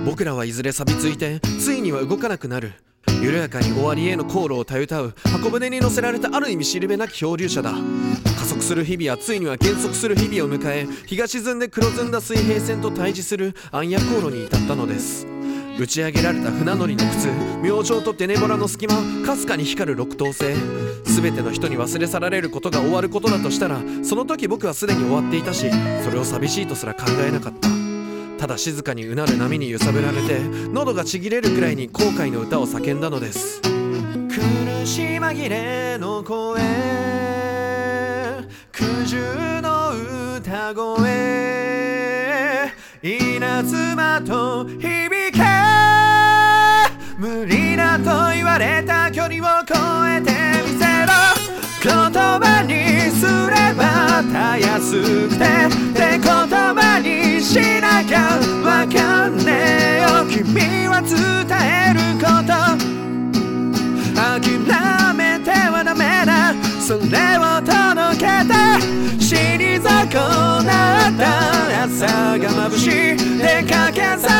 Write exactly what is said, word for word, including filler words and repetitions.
僕らはいずれ錆びついてついには動かなくなる。緩やかに終わりへの航路をたゆたう箱舟に乗せられたある意味しるべなき漂流者だ。加速する日々はついには減速する日々を迎え、日が沈んで黒ずんだ水平線と対峙する暗夜航路に至ったのです。打ち上げられた船乗りの靴、明星とテネボラの隙間、かすかに光る六等星。全ての人に忘れ去られることが終わることだとしたら、その時僕はすでに終わっていたし、それを寂しいとすら考えなかった。ただ静かにうなる波に揺さぶられて、喉がちぎれるくらいに後悔の歌を叫んだのです。苦し紛れの声、苦渋の歌声、稲妻と響け、無理だと言われた距離を超えてみせろ。言葉にすればたやすくて、って言葉にしなきゃわかんねえよ。君は伝えること、諦めてはダメだ。それを届けて死に損なった朝が眩しい出かけさ